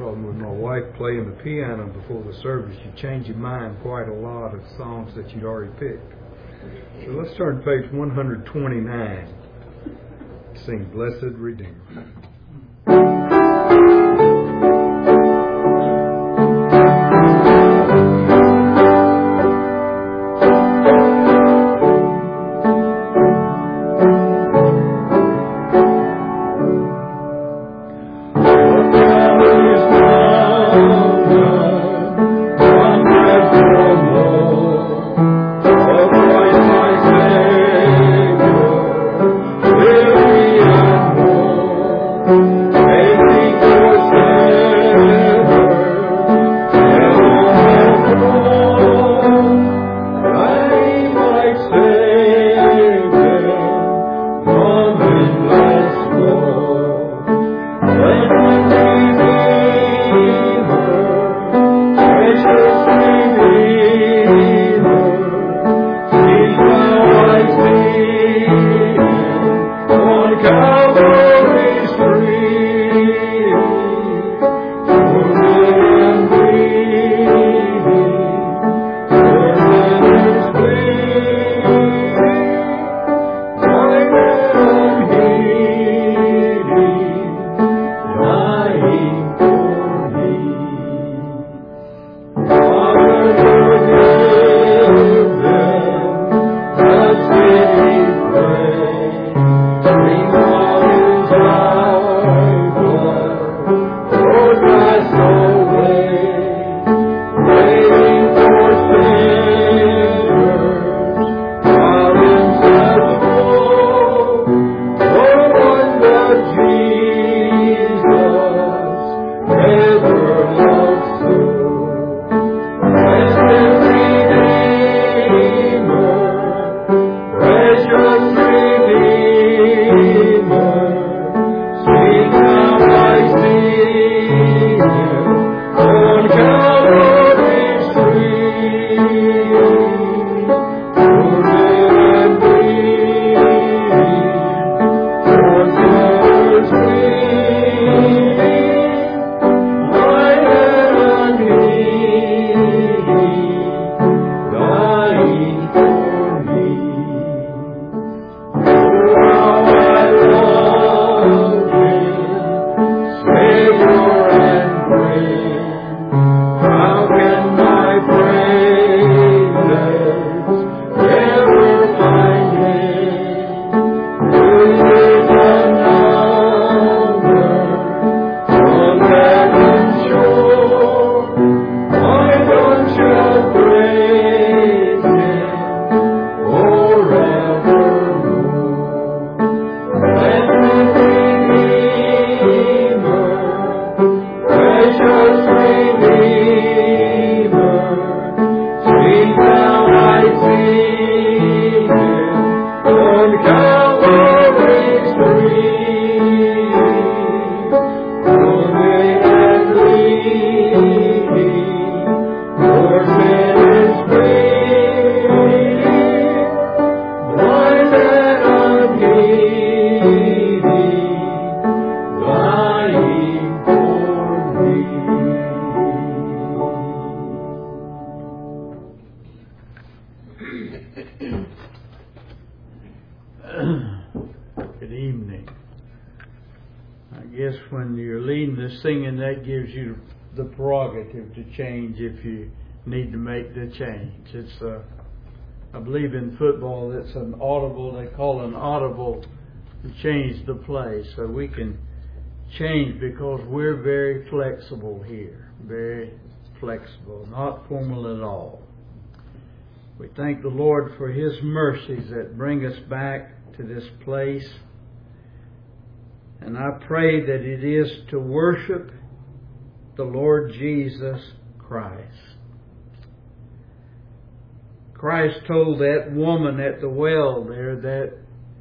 problem with my wife playing the piano before the service. You change your mind quite a lot of songs that you'd already picked. So let's turn to page 129. Sing Blessed Redeemer. Good evening. I guess when you're leading the singing, that gives you the prerogative to change if you need to make the change. It's I believe in football it's an audible, they call an audible to change the play. So we can change because we're very flexible here. Very flexible, not formal at all. We thank the Lord for His mercies that bring us back to this place. And I pray that it is to worship the Lord Jesus Christ. Christ told that woman at the well there that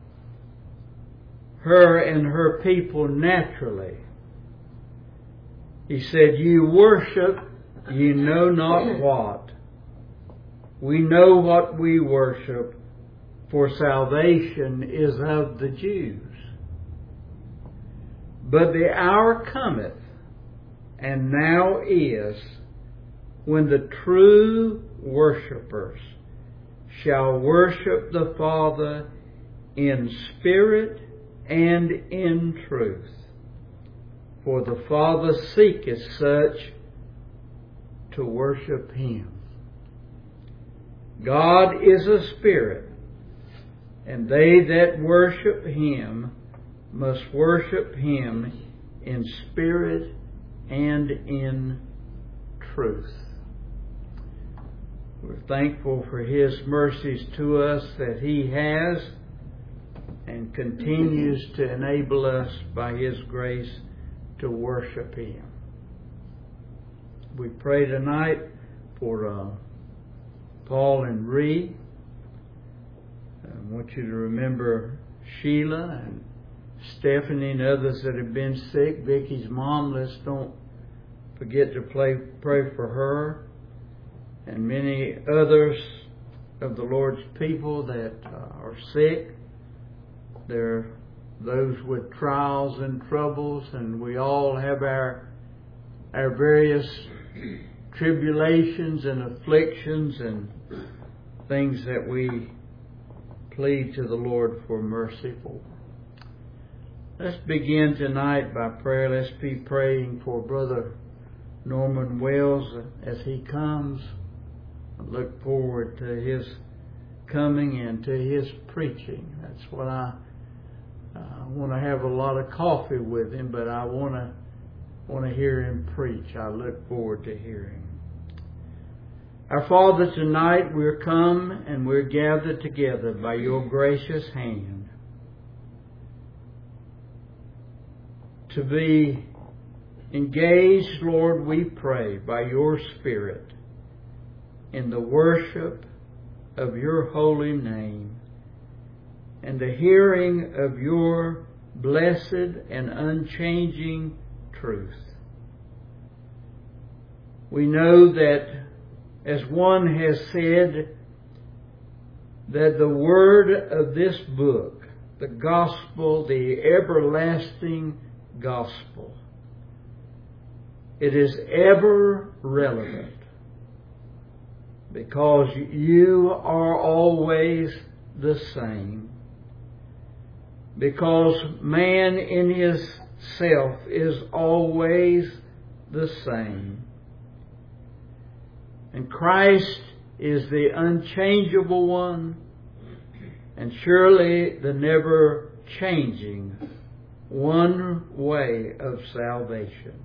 her and her people naturally, He said, "You worship, you know not what. We know what we worship, for salvation is of the Jews. But the hour cometh, and now is, when the true worshipers shall worship the Father in spirit and in truth. For the Father seeketh such to worship Him. God is a spirit, and they that worship Him must worship Him in spirit and in truth. We're thankful for His mercies to us that He has and continues to enable us by His grace to worship Him. We pray tonight for Paul and Ree. I want you to remember Sheila and Stephanie and others that have been sick. Vicky's mom, let's don't forget to pray for her. And many others of the Lord's people that are sick. There are those with trials and troubles, and we all have our various tribulations and afflictions and things that we plead to the Lord for mercy for. Let's begin tonight by prayer. Let's be praying for Brother Norman Wells as he comes. I look forward to his coming and to his preaching. That's what I want to have a lot of coffee with him, but I want to hear him preach. I look forward to hearing. Our Father, tonight we're come and we're gathered together by your gracious hand to be engaged, Lord, we pray, by your Spirit in the worship of your holy name and the hearing of your blessed and unchanging truth. We know that, as one has said, that the word of this book, the gospel, the everlasting gospel, it is ever relevant because you are always the same. Because man in his self is always the same. And Christ is the unchangeable one, and surely the never changing one way of salvation.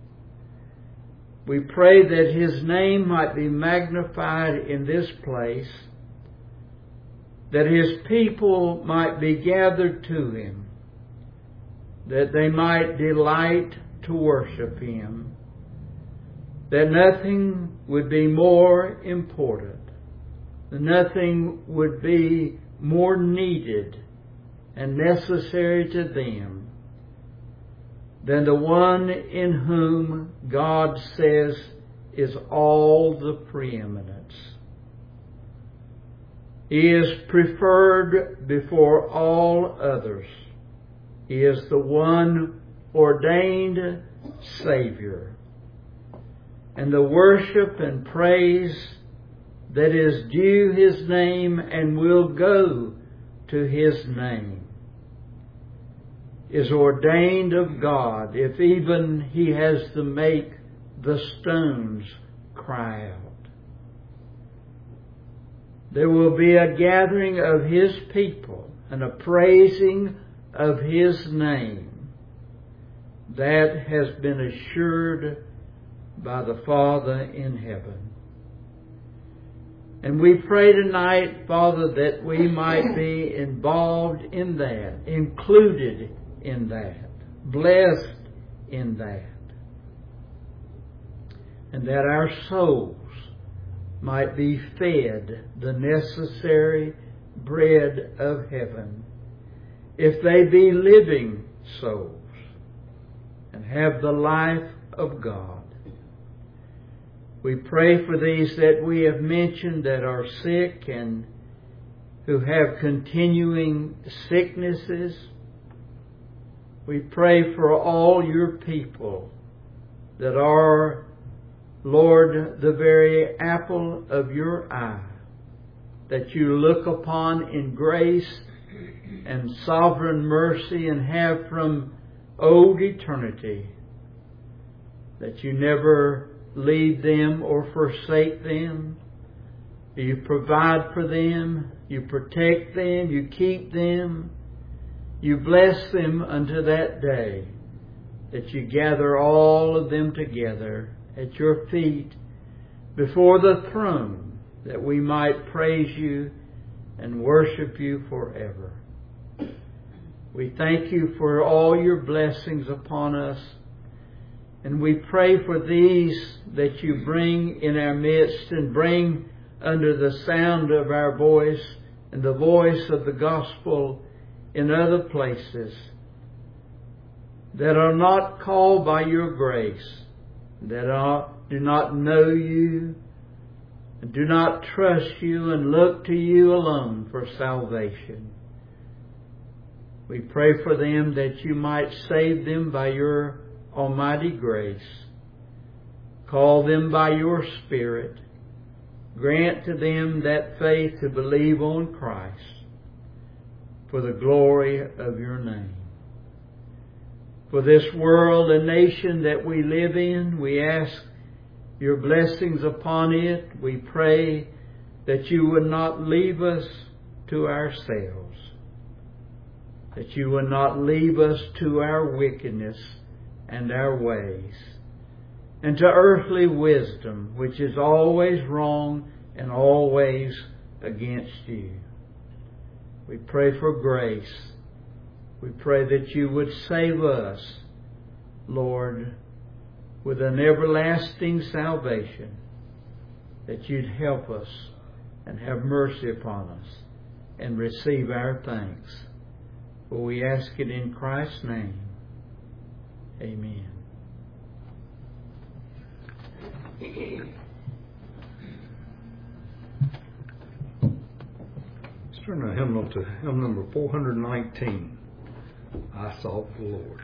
We pray that His name might be magnified in this place, that His people might be gathered to Him, that they might delight to worship Him, that nothing would be more important, that nothing would be more needed and necessary to them than the one in whom God says is all the preeminence. He is preferred before all others. He is the one ordained Savior. And the worship and praise that is due His name and will go to His name is ordained of God, if even He has to make the stones cry out. There will be a gathering of His people and a praising of His name that has been assured by the Father in heaven. And we pray tonight, Father, that we might be involved in that, included in that, blessed in that, and that our souls might be fed the necessary bread of heaven, if they be living souls and have the life of God. We pray for these that we have mentioned that are sick and who have continuing sicknesses. We pray for all your people that are, Lord, the very apple of your eye, that you look upon in grace and sovereign mercy and have from old eternity, that you never leave them or forsake them. You provide for them, you protect them, you keep them, you bless them unto that day that you gather all of them together at your feet before the throne, that we might praise you and worship you forever. We thank you for all your blessings upon us, and we pray for these that you bring in our midst and bring under the sound of our voice and the voice of the gospel in other places, that are not called by your grace, that do not know you, and do not trust you and look to you alone for salvation. We pray for them that you might save them by your almighty grace. Call them by your Spirit. Grant to them that faith to believe on Christ for the glory of your name. For this world and nation that we live in, we ask your blessings upon it. We pray that you would not leave us to ourselves, that you would not leave us to our wickedness and our ways, and to earthly wisdom, which is always wrong and always against you. We pray for grace. We pray that you would save us, Lord, with an everlasting salvation, that you'd help us and have mercy upon us and receive our thanks. For we ask it in Christ's name. Amen. Let's turn our hymnal to hymn number 419. I sought the Lord.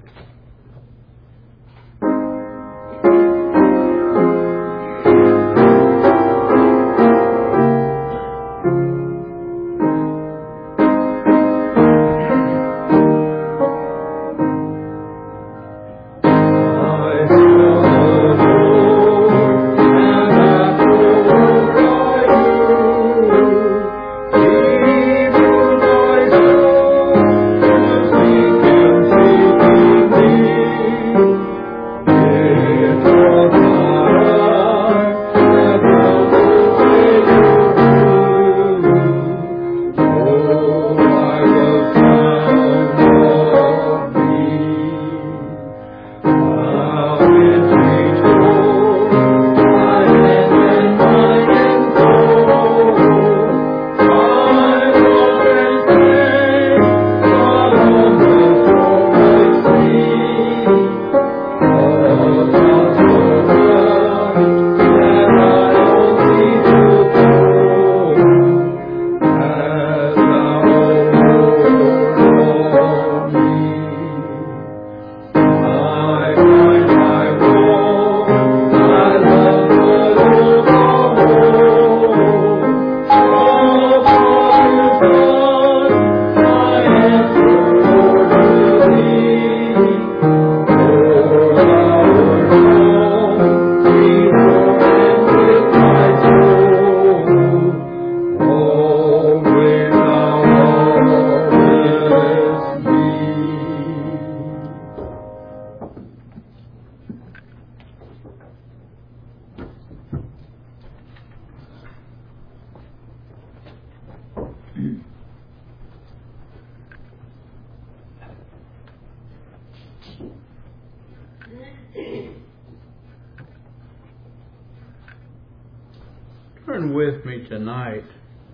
Turn with me tonight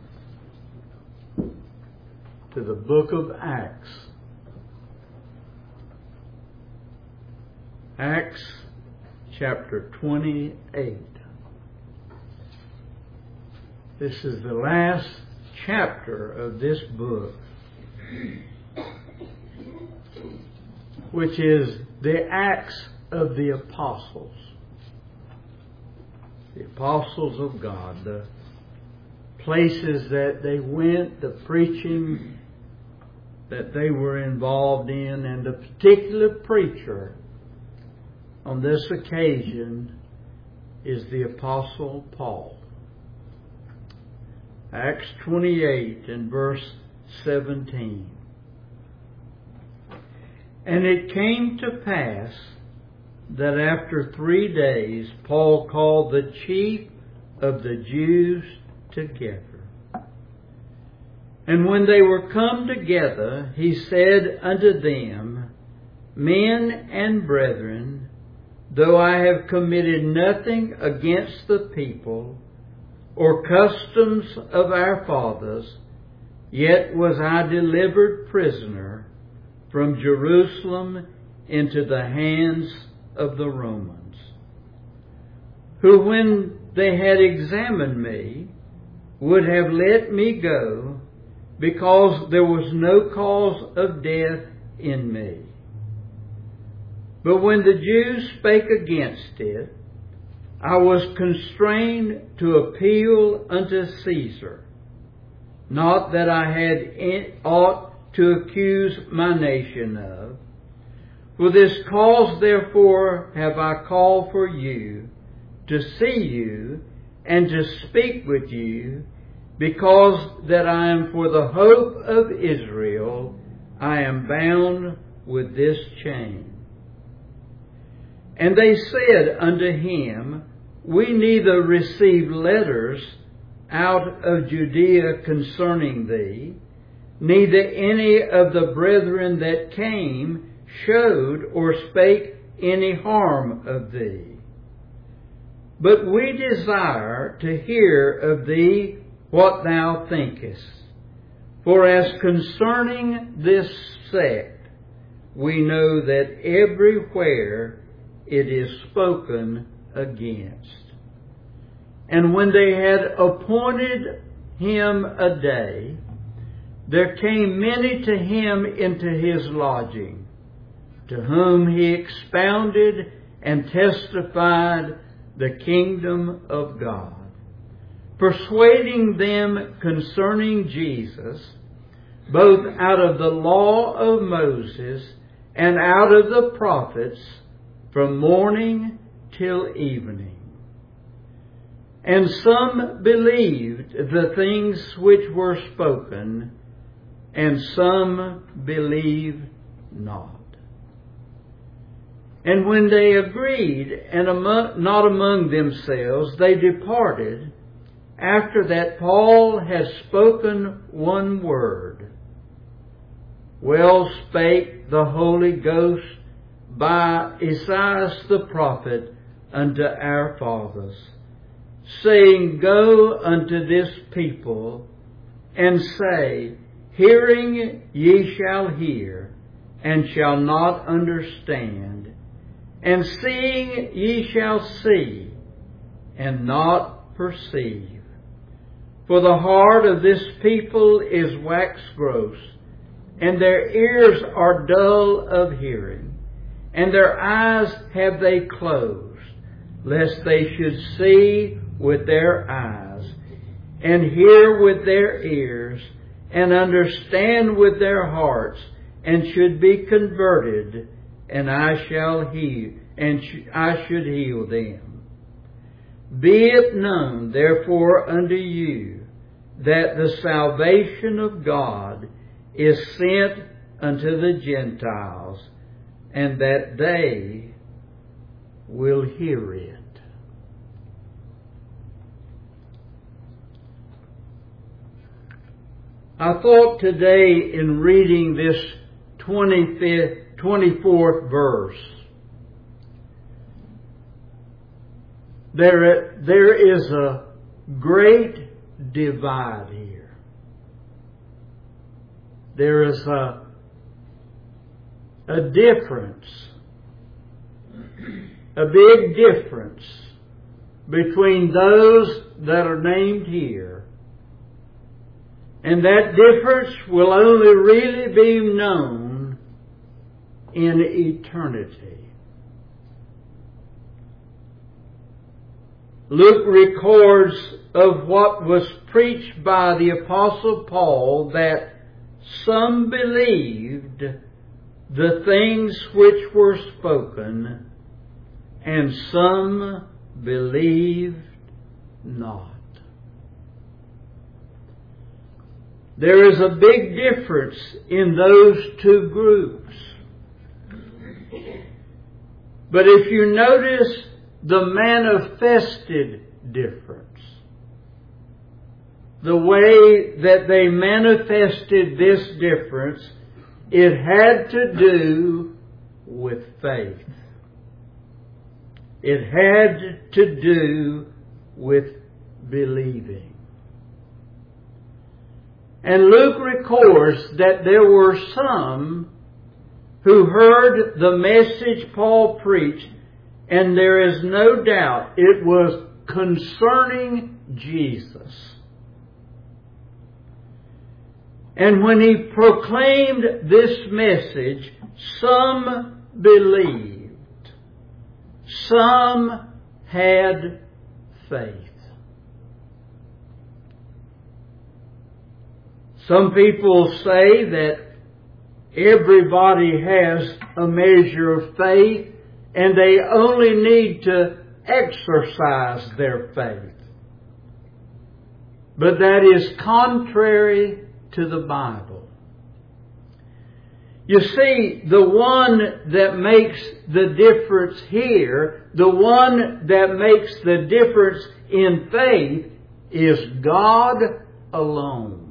to the book of Acts. Acts chapter 28. This is the last chapter of this book, which is the Acts of the apostles. The apostles of God, the places that they went, the preaching that they were involved in, and the particular preacher on this occasion is the Apostle Paul. Acts 28 and verse 17. And it came to pass that after 3 days Paul called the chief of the Jews together. And when they were come together, he said unto them, Men and brethren, though I have committed nothing against the people, or customs of our fathers, yet was I delivered prisoner from Jerusalem into the hands of the Romans, who when they had examined me, would have let me go, because there was no cause of death in me. But when the Jews spake against it, I was constrained to appeal unto Caesar, not that I had aught to accuse my nation of. For this cause therefore have I called for you, to see you, and to speak with you, because that I am for the hope of Israel, I am bound with this chain. And they said unto him, We neither received letters out of Judea concerning thee, neither any of the brethren that came showed or spake any harm of thee. But we desire to hear of thee what thou thinkest. For as concerning this sect, we know that everywhere it is spoken against. And when they had appointed him a day, there came many to him into his lodging, to whom he expounded and testified the kingdom of God, persuading them concerning Jesus, both out of the law of Moses and out of the prophets, from morning till evening. And some believed the things which were spoken, and some believed not. And when they agreed, and not among themselves, they departed, after that Paul had spoken one word. Well spake the Holy Ghost by Esaias the prophet unto our fathers, saying, Go unto this people, and say, Hearing ye shall hear, and shall not understand, and seeing ye shall see, and not perceive. For the heart of this people is waxed gross, and their ears are dull of hearing, and their eyes have they closed, lest they should see with their eyes, and hear with their ears, and understand with their hearts, and should be converted, and I shall heal, and I should heal them. Be it known, therefore, unto you, that the salvation of God is sent unto the Gentiles, and that they will hear it. I thought today in reading this 24th verse, there is a great divide here. There is a difference, a big difference between those that are named here. And that difference will only really be known in eternity. Luke records of what was preached by the Apostle Paul, that some believed the things which were spoken, and some believed not. There is a big difference in those two groups. But if you notice the manifested difference, the way that they manifested this difference, it had to do with faith. It had to do with believing. And Luke records that there were some who heard the message Paul preached, and there is no doubt it was concerning Jesus. And when he proclaimed this message, some believed. Some had faith. Some people say that everybody has a measure of faith, and they only need to exercise their faith. But that is contrary to the Bible. You see, the one that makes the difference here, the one that makes the difference in faith, is God alone.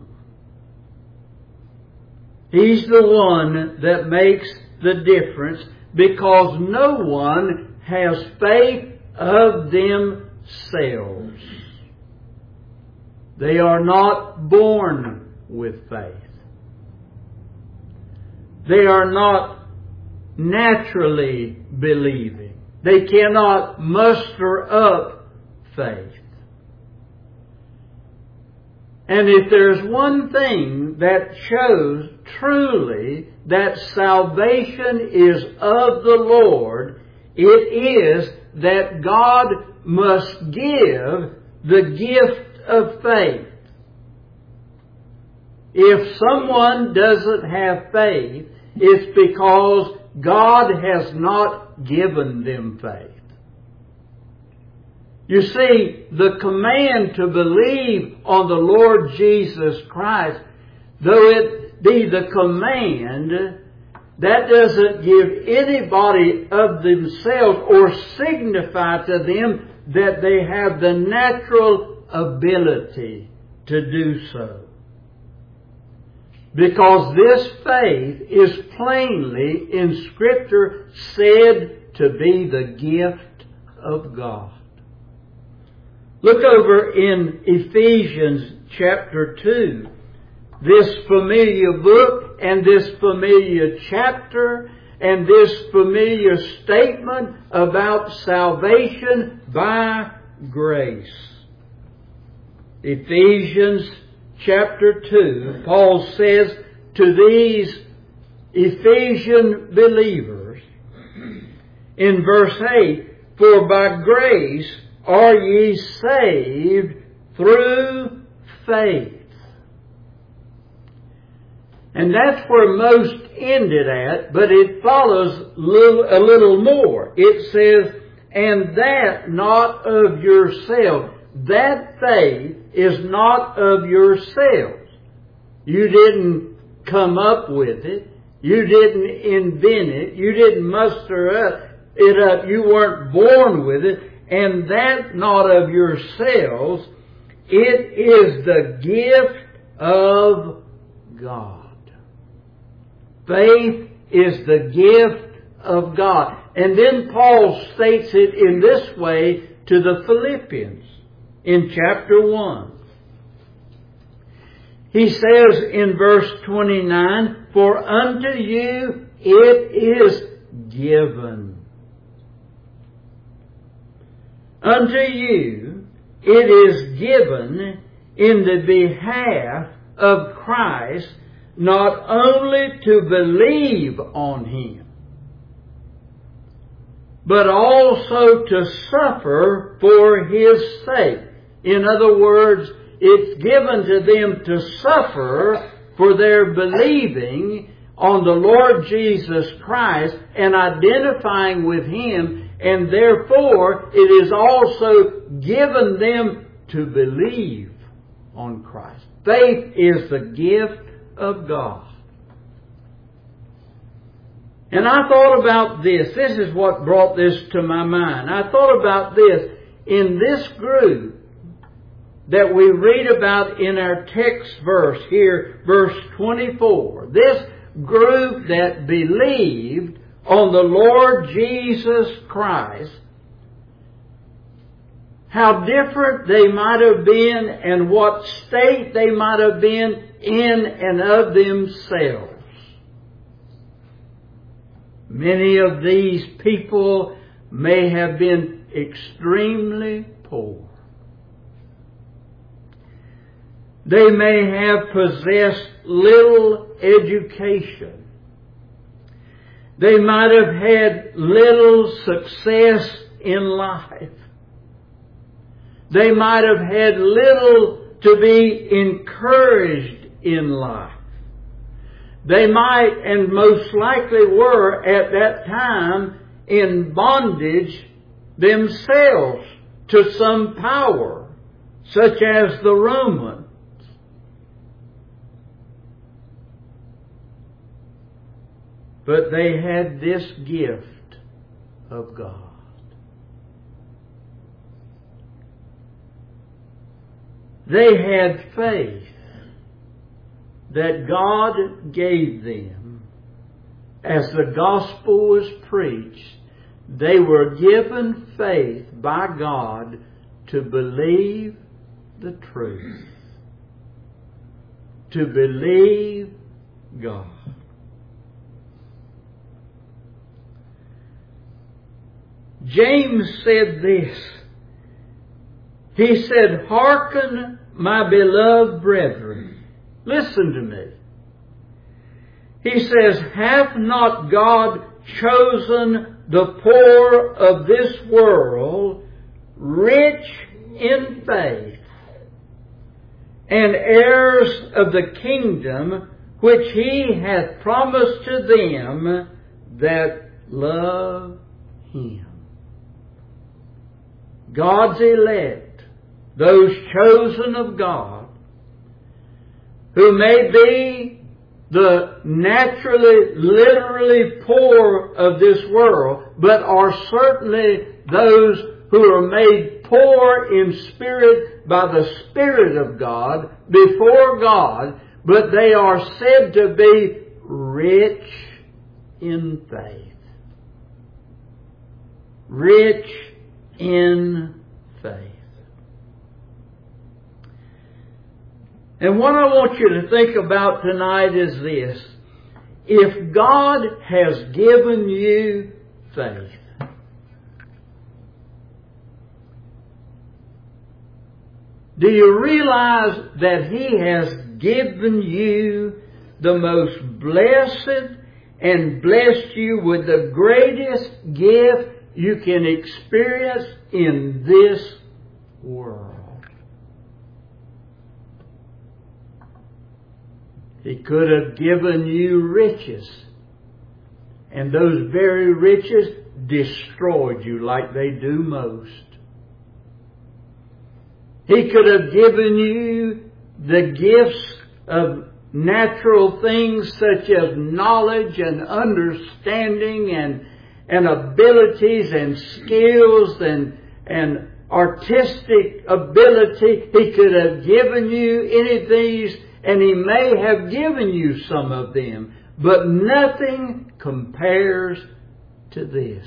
He's the one that makes the difference, because no one has faith of themselves. They are not born with faith. They are not naturally believing. They cannot muster up faith. And if there's one thing that shows truly that salvation is of the Lord, it is that God must give the gift of faith. If someone doesn't have faith, it's because God has not given them faith. You see, the command to believe on the Lord Jesus Christ, though it be the command, that doesn't give anybody of themselves or signify to them that they have the natural ability to do so. Because this faith is plainly in Scripture said to be the gift of God. Look over in Ephesians chapter 2. This familiar book and this familiar chapter and this familiar statement about salvation by grace. Ephesians chapter 2, Paul says to these Ephesian believers in verse 8, "For by grace are ye saved through faith." And that's where most ended at, but it follows a little more. It says, "And that not of yourself." That faith is not of yourselves. You didn't come up with it. You didn't invent it. You didn't muster it up. You weren't born with it. And that not of yourselves. It is the gift of God. Faith is the gift of God. And then Paul states it in this way to the Philippians in chapter 1. He says in verse 29, "For unto you it is given." Unto you it is given in the behalf of Christ, not only to believe on Him, but also to suffer for His sake. In other words, it's given to them to suffer for their believing on the Lord Jesus Christ and identifying with Him, and therefore it is also given them to believe on Christ. Faith is the gift of God. And I thought about this. This is what brought this to my mind. I thought about this. In this group that we read about in our text verse here, verse 24, this group that believed on the Lord Jesus Christ, how different they might have been and what state they might have been in and of themselves. Many of these people may have been extremely poor. They may have possessed little education. They might have had little success in life. They might have had little to be encouraged in life. They might, and most likely were at that time, in bondage themselves to some power, such as the Romans. But they had this gift of God. They had faith that God gave them. As the gospel was preached, they were given faith by God to believe the truth. To believe God. James said this. He said, "Hearken, my beloved brethren." Listen to me. He says, "Hath not God chosen the poor of this world, rich in faith, and heirs of the kingdom which He hath promised to them that love Him?" God's elect, those chosen of God, who may be the naturally, literally poor of this world, but are certainly those who are made poor in spirit by the Spirit of God, before God, but they are said to be rich in faith. Rich in faith. And what I want you to think about tonight is this. If God has given you faith, do you realize that He has given you the most blessed and blessed you with the greatest gift you can experience in this world? He could have given you riches, and those very riches destroyed you like they do most. He could have given you the gifts of natural things such as knowledge and understanding and abilities and skills and artistic ability. He could have given you any of these, and He may have given you some of them, but nothing compares to this.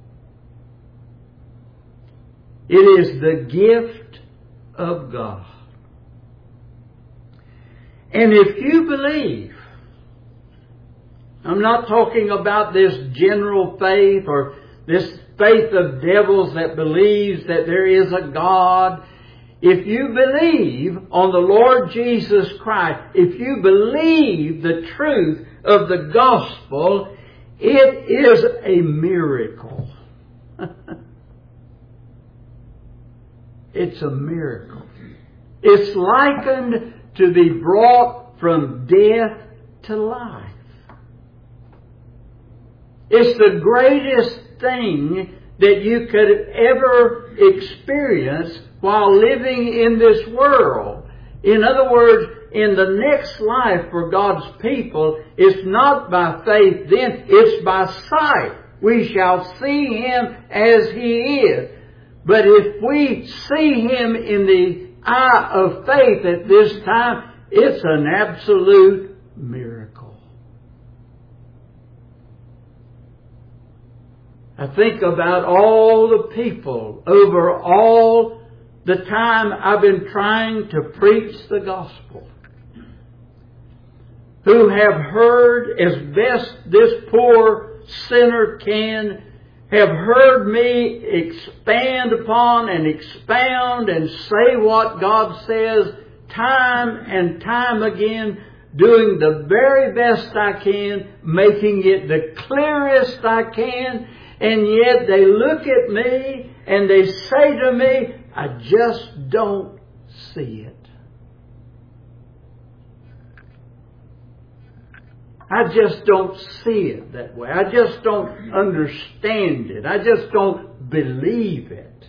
It is the gift of God. And if you believe, I'm not talking about this general faith or this faith of devils that believes that there is a God. If you believe on the Lord Jesus Christ, if you believe the truth of the gospel, it is a miracle. It's a miracle. It's likened to be brought from death to life. It's the greatest thing that you could ever experience while living in this world. In other words, in the next life for God's people, it's not by faith then, it's by sight. We shall see Him as He is. But if we see Him in the eye of faith at this time, it's an absolute miracle. I think about all the people over all the time I've been trying to preach the gospel, who have heard as best this poor sinner can, have heard me expand upon and expound and say what God says time and time again, doing the very best I can, making it the clearest I can, and yet they look at me and they say to me, I just don't see it. I just don't see it that way. I just don't understand it. I just don't believe it.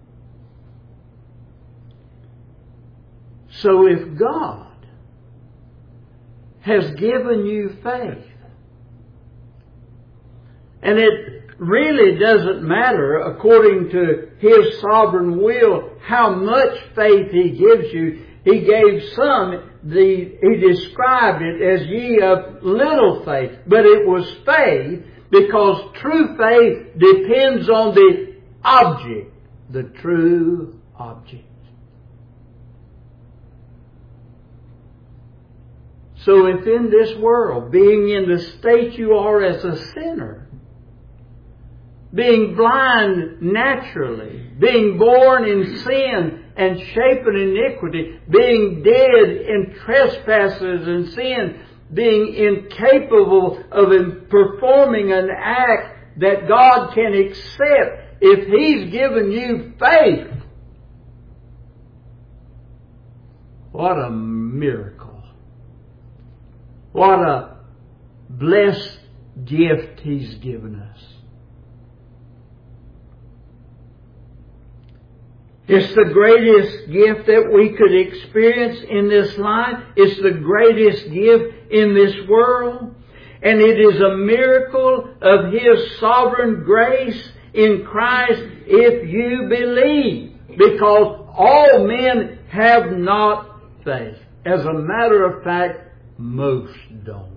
So if God has given you faith, and it really doesn't matter, according to His sovereign will, how much faith He gives you. He gave some, He described it as ye of little faith. But it was faith, because true faith depends on the object, the true object. So if in this world, being in the state you are as a sinner, being blind naturally, being born in sin and shapen in iniquity, being dead in trespasses and sin, being incapable of performing an act that God can accept, if He's given you faith, what a miracle. What a blessed gift He's given us. It's the greatest gift that we could experience in this life. It's the greatest gift in this world. And it is a miracle of His sovereign grace in Christ if you believe. Because all men have not faith. As a matter of fact, most don't.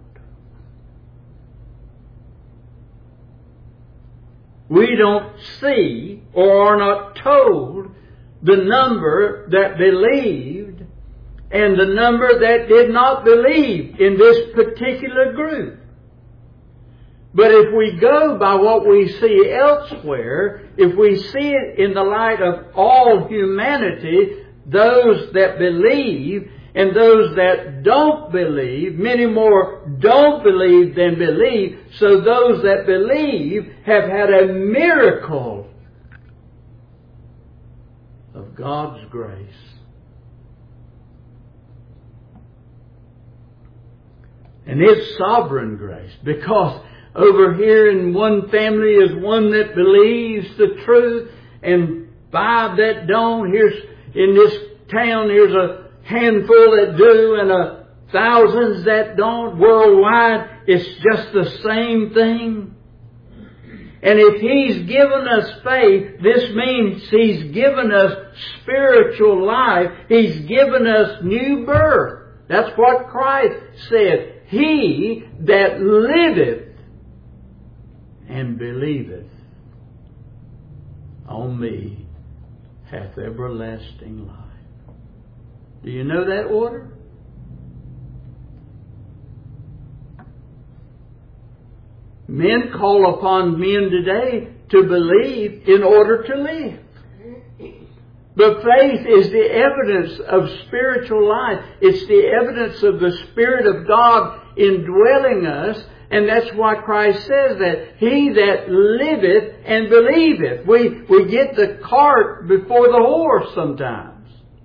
We don't see or are not told the number that believed and the number that did not believe in this particular group. But if we go by what we see elsewhere, if we see it in the light of all humanity, those that believe and those that don't believe, many more don't believe than believe, so those that believe have had a miracle of God's grace. And it's sovereign grace, because over here in one family is one that believes the truth and five that don't. Here's in this town here's a handful that do and thousands that don't. Worldwide it's just the same thing. And if He's given us faith, this means He's given us spiritual life. He's given us new birth. That's what Christ said. He that liveth and believeth on me hath everlasting life. Do you know that order? Men call upon men today to believe in order to live. But faith is the evidence of spiritual life. It's the evidence of the Spirit of God indwelling us And that's why Christ says that. He that liveth and believeth. We get the cart before the horse sometimes.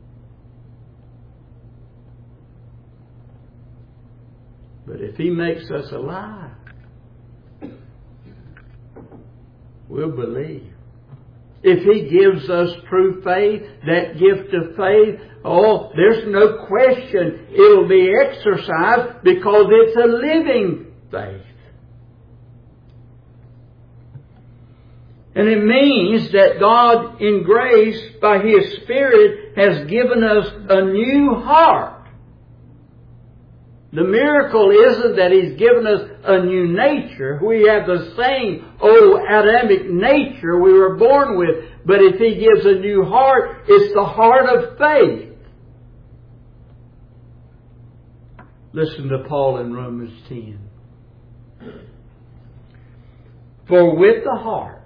But if He makes us alive, we'll believe. If He gives us true faith, that gift of faith, oh, there's no question it'll be exercised because it's a living faith. And it means that God, in grace, by His Spirit, has given us a new heart. The miracle isn't that He's given us a new nature. We have the same old Adamic nature we were born with. But if He gives a new heart, it's the heart of faith. Listen to Paul in Romans 10. For with the heart,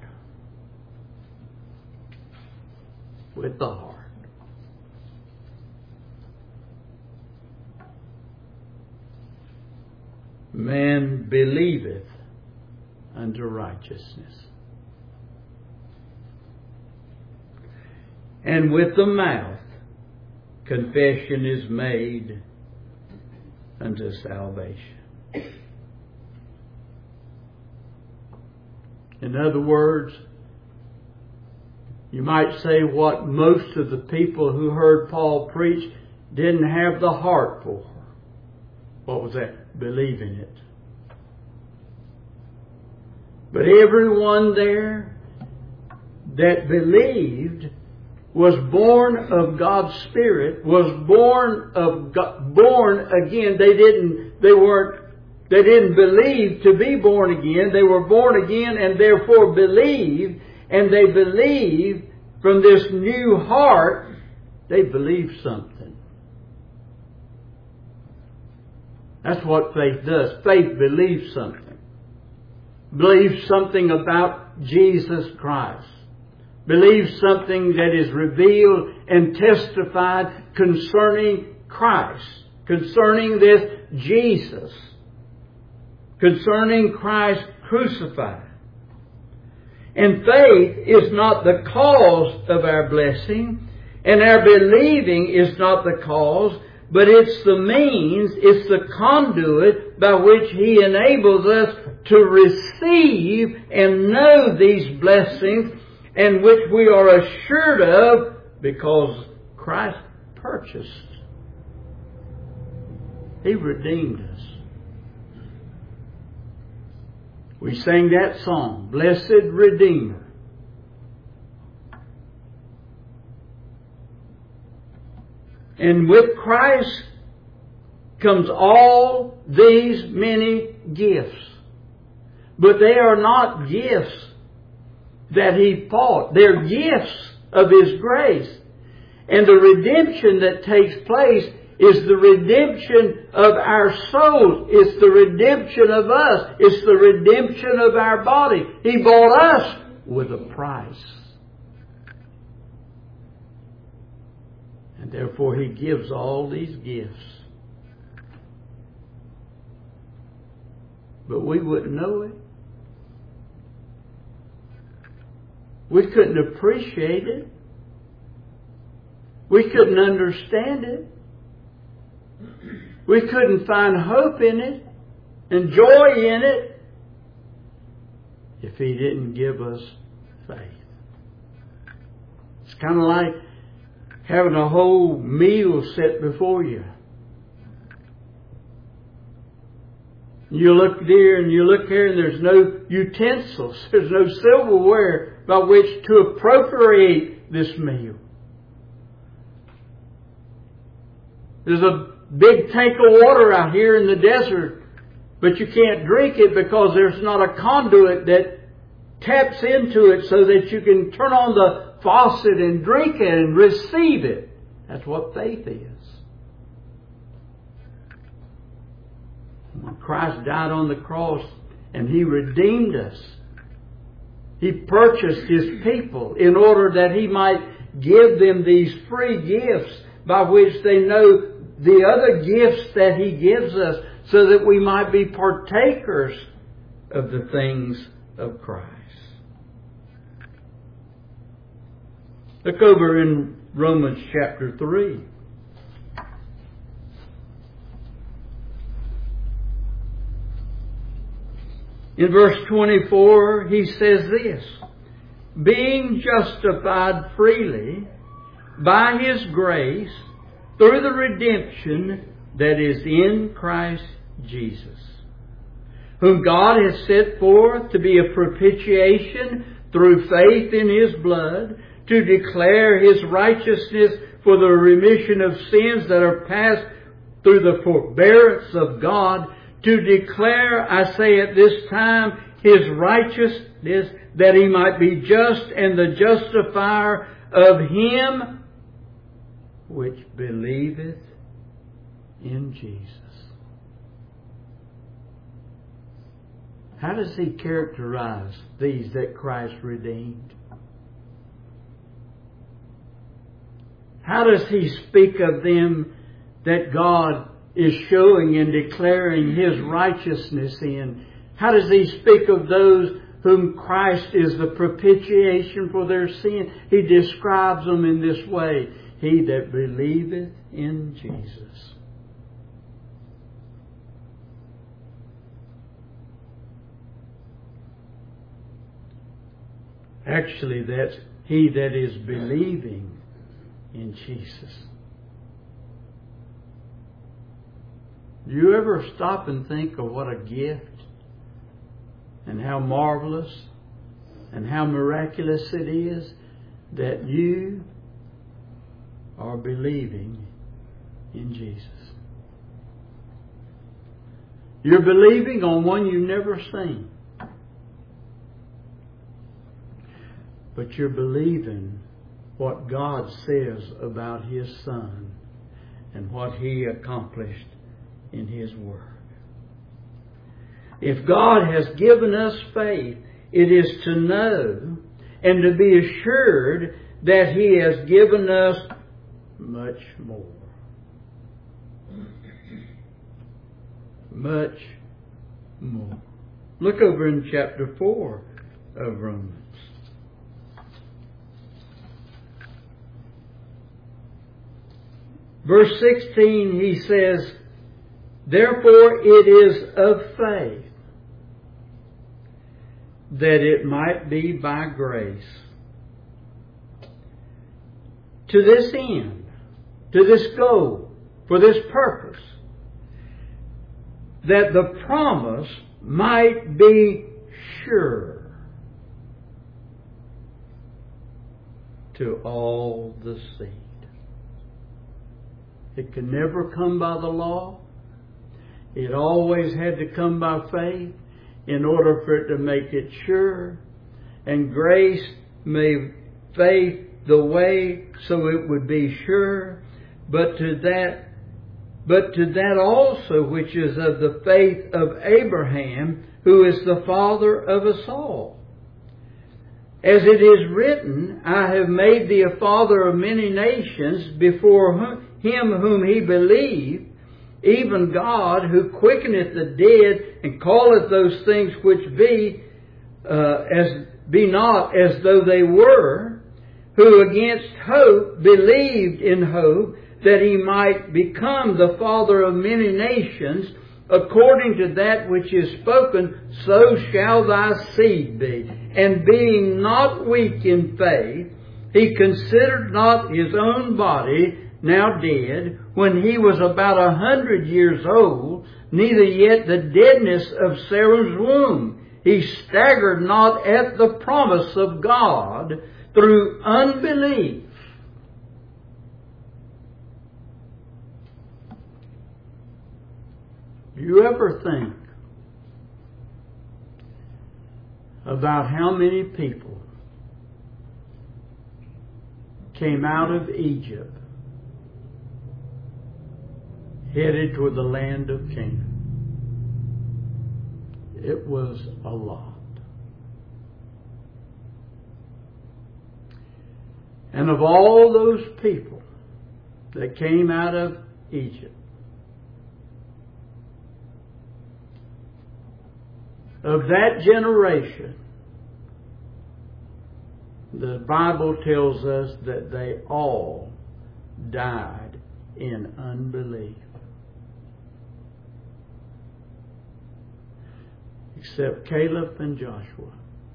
man believeth unto righteousness, and with the mouth confession is made unto salvation. In other words, you might say what most of the people who heard Paul preach didn't have the heart for. What was that? Believing it. But everyone there that believed was born of God's Spirit, was born again. They didn't believe to be born again. They were born again and therefore believed. And they believed from this new heart, they believed something. That's what faith does. Faith believes something. Believes something about Jesus Christ. Believes something that is revealed and testified concerning Christ. Concerning this Jesus. Concerning Christ crucified. And faith is not the cause of our blessing, and our believing is not the cause, but it's the means, it's the conduit by which He enables us to receive and know these blessings, and which we are assured of because Christ purchased. He redeemed us. We sang that song, Blessed Redeemer. And with Christ comes all these many gifts. But they are not gifts that He bought. They're gifts of His grace. And the redemption that takes place is the redemption of our souls. It's the redemption of us. It's the redemption of our body. He bought us with a price. And therefore He gives all these gifts. But we wouldn't know it. We couldn't appreciate it. We couldn't understand it. We couldn't find hope in it and joy in it if He didn't give us faith. It's kind of like having a whole meal set before you. You look there and you look here and there's no utensils. There's no silverware by which to appropriate this meal. There's a big tank of water out here in the desert, but you can't drink it because there's not a conduit that taps into it so that you can turn on the faucet and drink it and receive it. That's what faith is. When Christ died on the cross and He redeemed us, He purchased His people in order that He might give them these free gifts by which they know the other gifts that He gives us, so that we might be partakers of the things of Christ. Look over in Romans chapter 3. In verse 24, he says this, being justified freely by His grace through the redemption that is in Christ Jesus, whom God has set forth to be a propitiation through faith in His blood, to declare His righteousness for the remission of sins that are passed through the forbearance of God, to declare, I say at this time, His righteousness, that He might be just and the justifier of him which believeth in Jesus. How does He characterize these that Christ redeemed? How does He speak of them that God is showing and declaring His righteousness in? How does He speak of those whom Christ is the propitiation for their sin? He describes them in this way. He that believeth in Jesus. Actually, that's he that is believing in Jesus. Do you ever stop and think of what a gift and how marvelous and how miraculous it is that you are believing in Jesus? You're believing on one you've never seen, but you're believing what God says about His Son and what He accomplished in His Word. If God has given us faith, it is to know and to be assured that He has given us much more. Much more. Look over in chapter 4 of Romans. Verse 16, he says, therefore it is of faith, that it might be by grace, to this end, to this goal, for this purpose, that the promise might be sure to all the seed. It could never come by the law. It always had to come by faith in order for it to make it sure. And grace made faith the way so it would be sure. But to that also which is of the faith of Abraham, who is the father of us all. As it is written, I have made thee a father of many nations before him whom he believed, even God, who quickeneth the dead, and calleth those things which be not as though they were, who against hope believed in hope, that he might become the father of many nations, according to that which is spoken, so shall thy seed be. And being not weak in faith, he considered not his own body now dead, when he was about 100 years old, neither yet the deadness of Sarah's womb. He staggered not at the promise of God through unbelief. Do you ever think about how many people came out of Egypt headed toward the land of Canaan? It was a lot. And of all those people that came out of Egypt, of that generation, the Bible tells us that they all died in unbelief. Except Caleb and Joshua.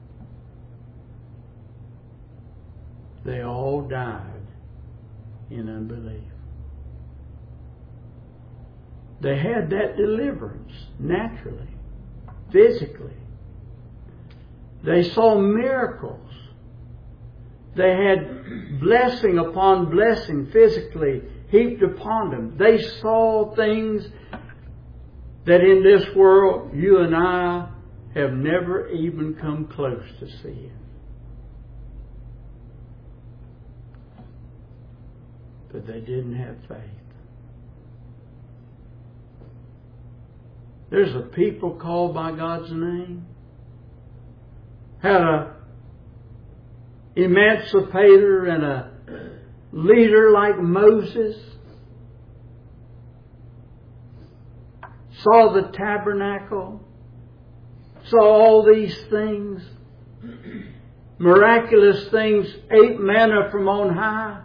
They all died in unbelief. They had that deliverance naturally, physically. They saw miracles. They had blessing upon blessing physically heaped upon them. They saw things that in this world you and I have never even come close to seeing. But they didn't have faith. There's a people called by God's name, had a emancipator and a leader like Moses, saw the tabernacle, saw all these things, miraculous things, ate manna from on high,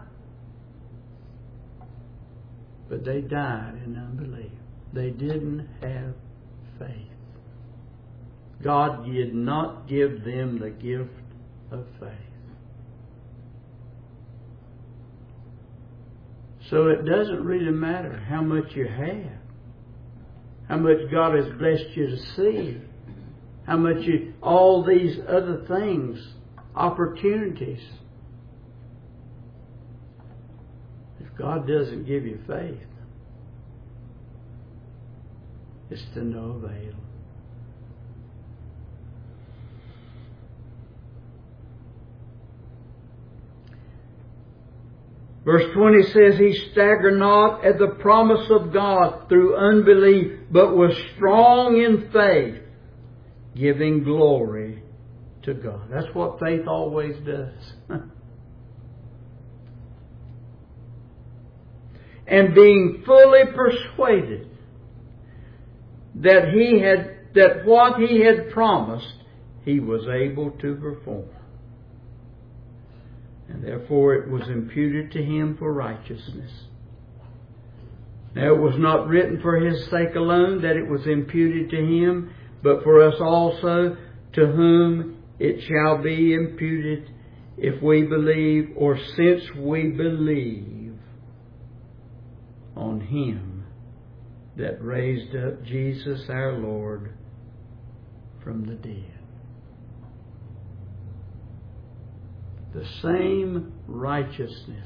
but they died in unbelief. They didn't have faith. God did not give them the gift of faith. So it doesn't really matter how much you have, how much God has blessed you to see, how much all these other things, opportunities. If God doesn't give you faith, it's to no avail. Verse 20 says, He staggered not at the promise of God through unbelief, but was strong in faith, giving glory to God. That's what faith always does. And being fully persuaded that what He had promised, He was able to perform. And therefore it was imputed to Him for righteousness. Now it was not written for His sake alone that it was imputed to Him, but for us also, to whom it shall be imputed if we believe, or since we believe on Him that raised up Jesus our Lord from the dead. The same righteousness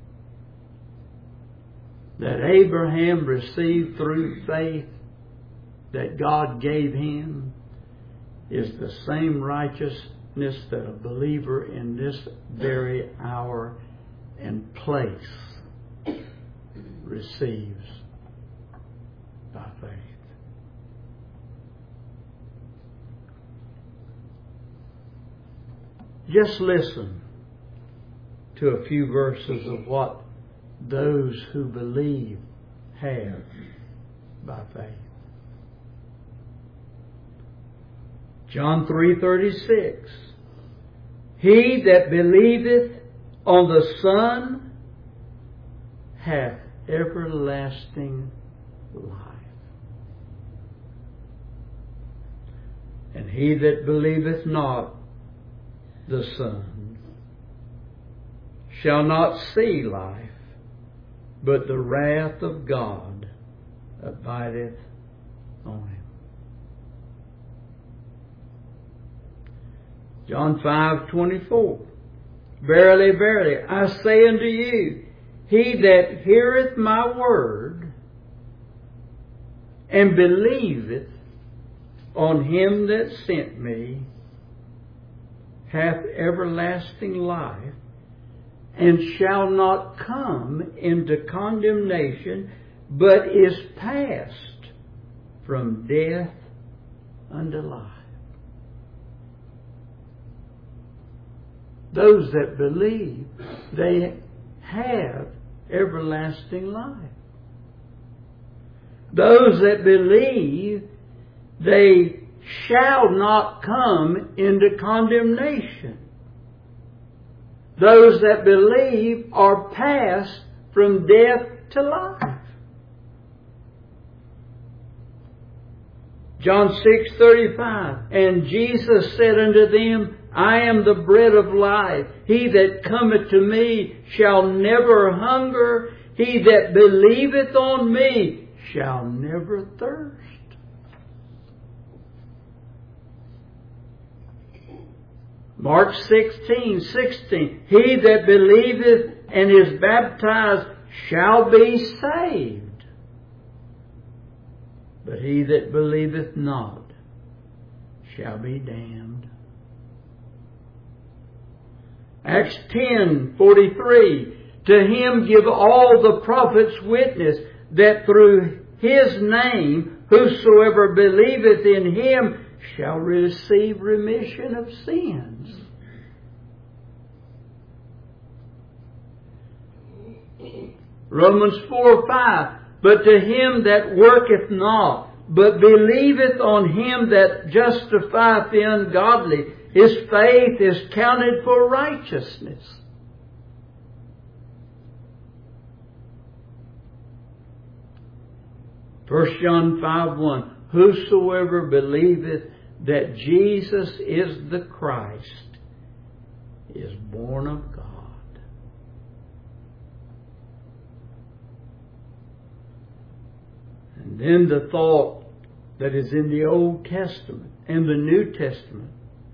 that Abraham received through faith that God gave him is the same righteousness that a believer in this very hour and place receives by faith. Just listen to a few verses of what those who believe have by faith. John 3:36. He that believeth on the Son hath everlasting life. And he that believeth not the Son shall not see life, but the wrath of God abideth on him. John 5:24. Verily, verily, I say unto you, he that heareth my word and believeth on Him that sent me hath everlasting life, and shall not come into condemnation, but is passed from death unto life. Those that believe, they have everlasting life. Those that believe, they shall not come into condemnation. Those that believe are passed from death to life. John 6:35, and Jesus said unto them, I am the bread of life. He that cometh to me shall never hunger. He that believeth on me shall never thirst. Mark 16:16, he that believeth and is baptized shall be saved. But he that believeth not shall be damned. Acts 10:43, to him give all the prophets witness that through his name whosoever believeth in him shall receive remission of sins. Romans 4:5, but to him that worketh not, but believeth on him that justifieth the ungodly, his faith is counted for righteousness. First John 5:1, whosoever believeth that Jesus is the Christ is born of God. And then the thought that is in the Old Testament and the New Testament,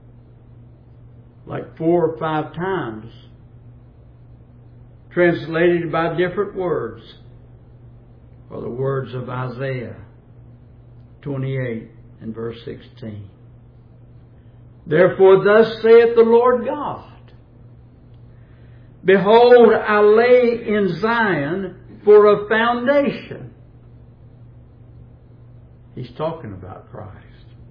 like 4 or 5 times, translated by different words, are the words of Isaiah 28 and verse 16. Therefore thus saith the Lord God, behold, I lay in Zion for a foundation. He's talking about Christ.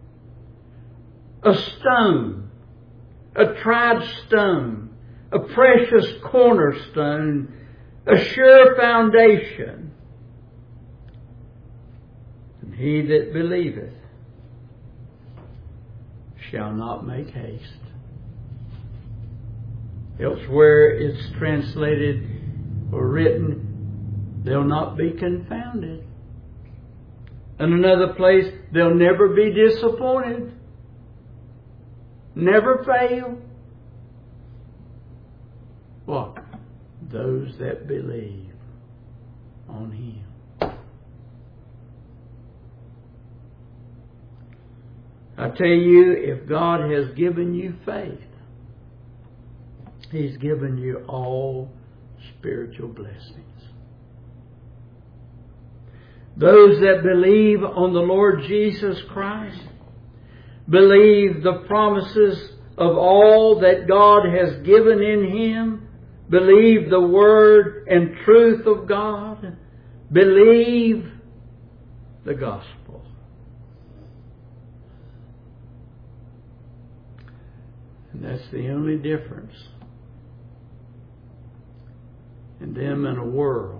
A stone, a tried stone, a precious cornerstone, a sure foundation. And he that believeth shall not make haste. Elsewhere it's translated or written, they'll not be confounded. In another place, they'll never be disappointed. Never fail. What? Those that believe on Him. I tell you, if God has given you faith, He's given you all spiritual blessings. Those that believe on the Lord Jesus Christ, believe the promises of all that God has given in Him, believe the Word and truth of God, believe the gospel. And that's the only difference in them and a world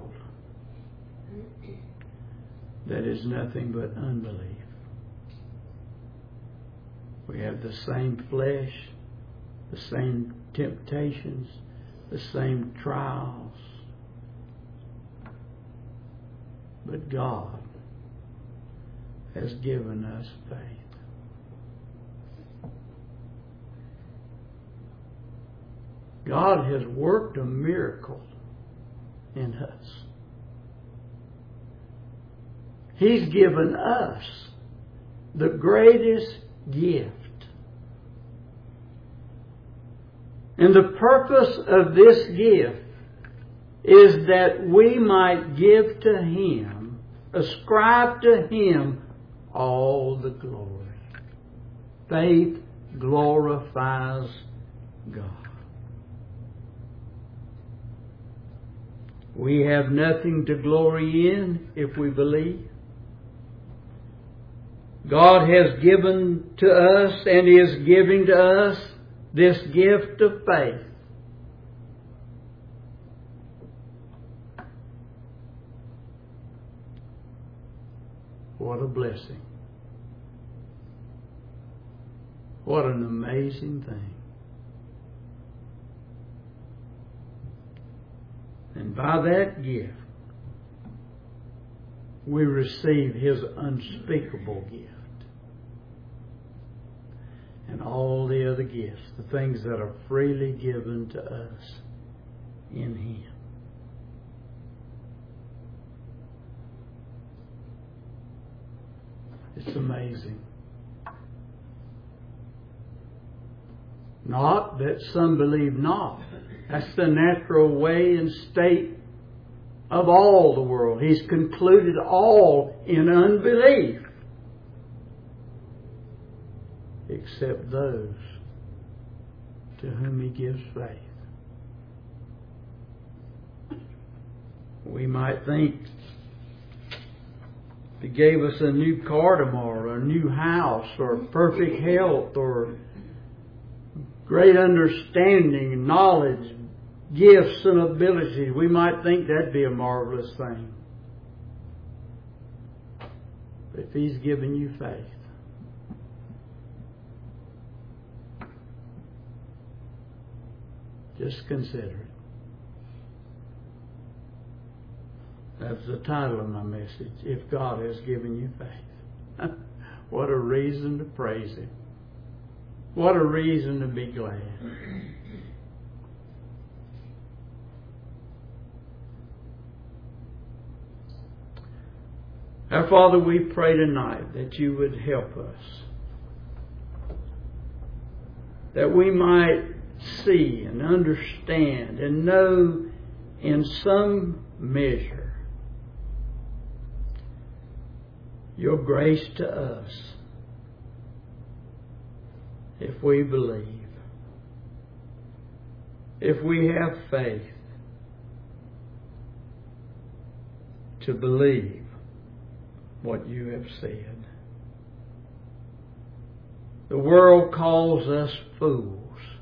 that is nothing but unbelief. We have the same flesh, the same temptations, the same trials. But God has given us faith. God has worked a miracle in us. He's given us the greatest gift. And the purpose of this gift is that we might give to Him, ascribe to Him all the glory. Faith glorifies God. We have nothing to glory in if we believe. God has given to us and is giving to us this gift of faith. What a blessing. What an amazing thing. And by that gift, we receive His unspeakable gift. And all the other gifts, the things that are freely given to us in Him. It's amazing. Not that some believe not. That's the natural way and state of all the world. He's concluded all in unbelief, except those to whom He gives faith. We might think if He gave us a new car tomorrow, or a new house, or perfect health, or great understanding, knowledge, gifts and abilities, we might think that'd be a marvelous thing. But if He's given you faith, just consider it. That's the title of my message. If God has given you faith. What a reason to praise Him. What a reason to be glad. Our Father, we pray tonight that You would help us, that we might see and understand and know in some measure Your grace to us if we believe, if we have faith to believe what You have said. The world calls us fools.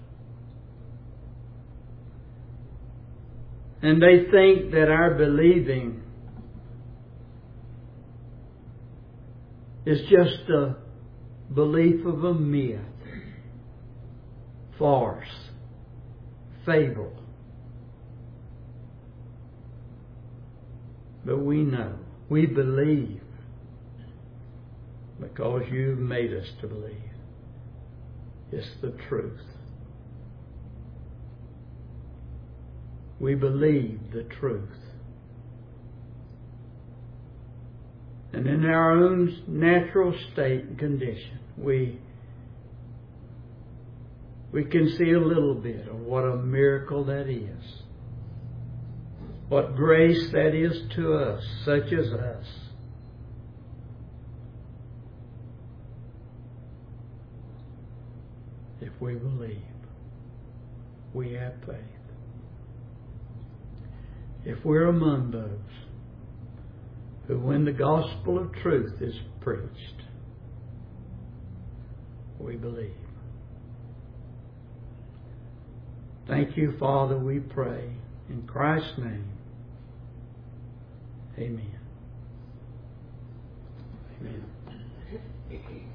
And they think that our believing is just a belief of a myth, farce, fable. But we know, we believe because You've made us to believe. It's the truth. We believe the truth. And in our own natural state and condition, we can see a little bit of what a miracle that is. What grace that is to us, such as us. If we believe, we have faith. If we're among those who, when the gospel of truth is preached, we believe. Thank You, Father, we pray. In Christ's name, amen. Amen.